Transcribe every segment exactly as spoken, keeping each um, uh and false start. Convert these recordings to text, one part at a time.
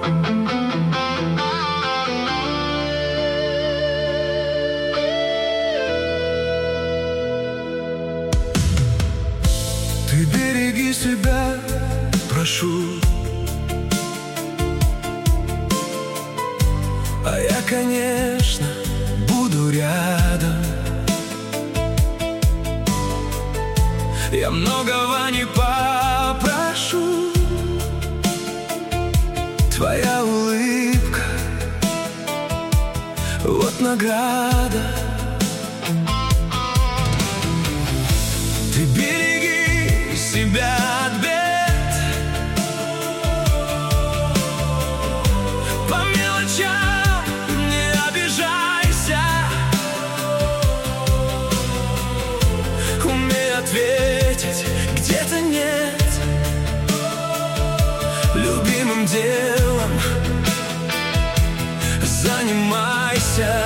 Ты береги себя, прошу. А я, конечно, буду рядом. Я многого не попрошу. Твоя улыбка — вот награда. Ты береги себя от бед. По мелочам не обижайся. Умей ответить, где-то нет. Любимым делом занимайся.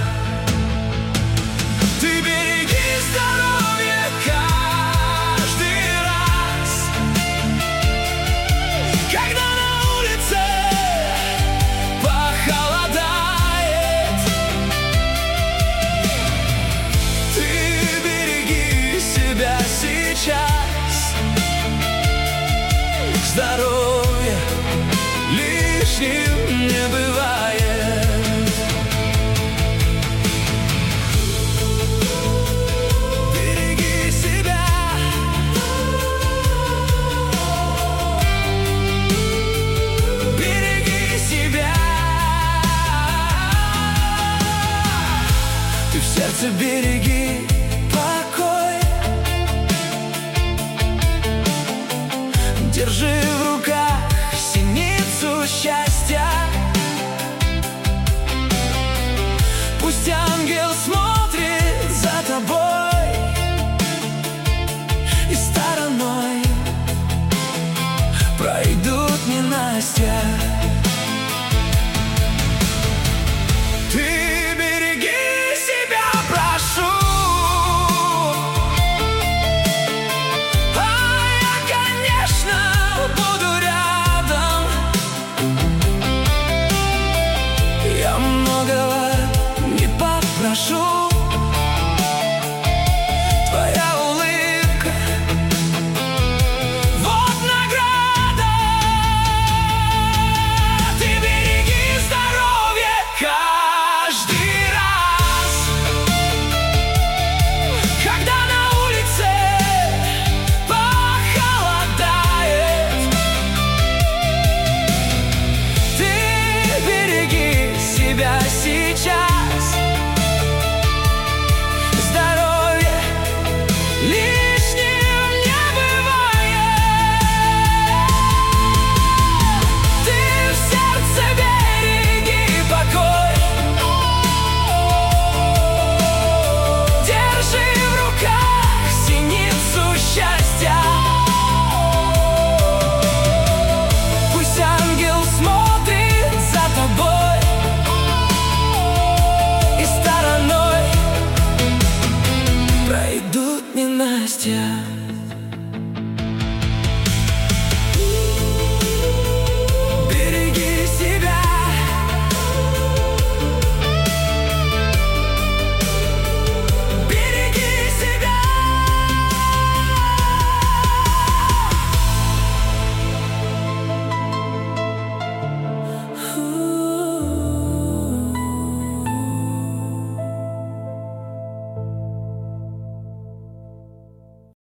Ты береги здоровье каждый раз, когда на улице похолодает. Ты береги себя сейчас. Здоровье лишним не бывает. Береги себя. Береги себя. Ты в сердце береги покой. Держи в руках синицу счастья. Пусть ангел смотрит за тобой и стороной пройдут ненастья.